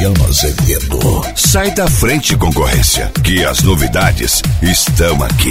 Cristiano Azevedo. Sai da frente, concorrência, que as novidades estão aqui.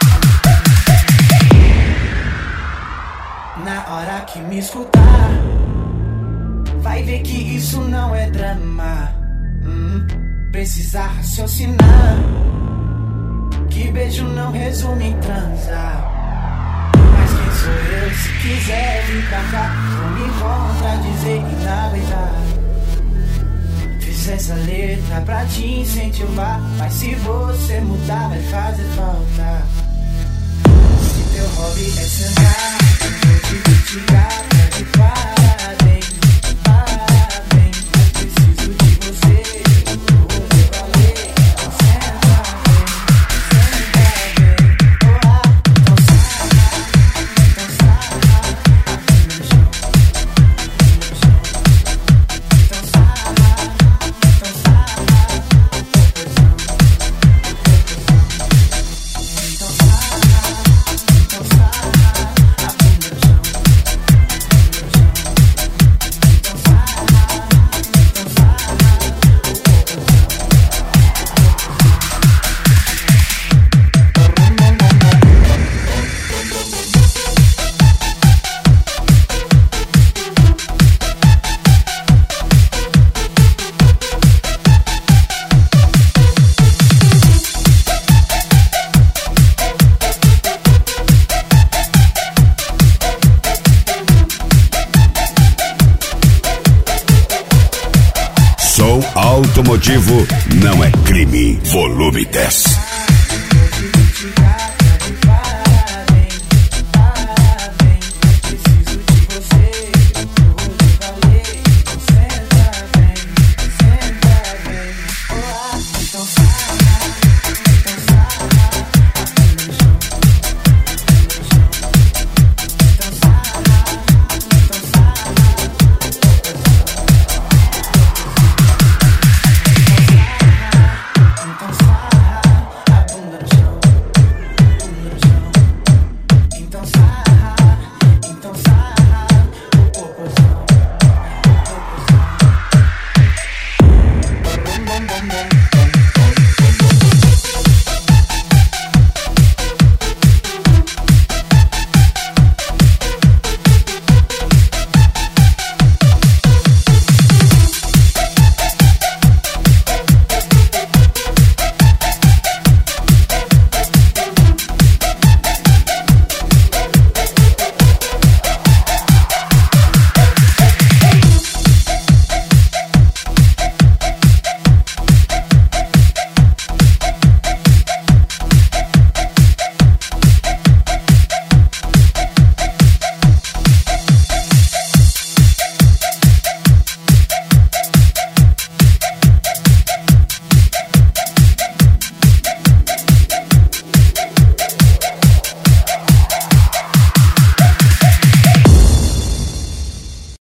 Na hora que me escutar, vai ver que isso não é drama. Precisa raciocinar, que beijo não resume em transar. Mas quem sou eu? Se quiser vir pra cá, não me contradizer e navegar. Fiz essa letra pra te incentivar, mas se você mudar vai fazer falta. Se teu hobby é sentar, vou te criticar, pode parabéns, parabéns. Mas preciso de você, vou te valer. Senta bem, oh, então sarra, aqui no chão, então sarra, Som automotivo não é crime. Volume 10.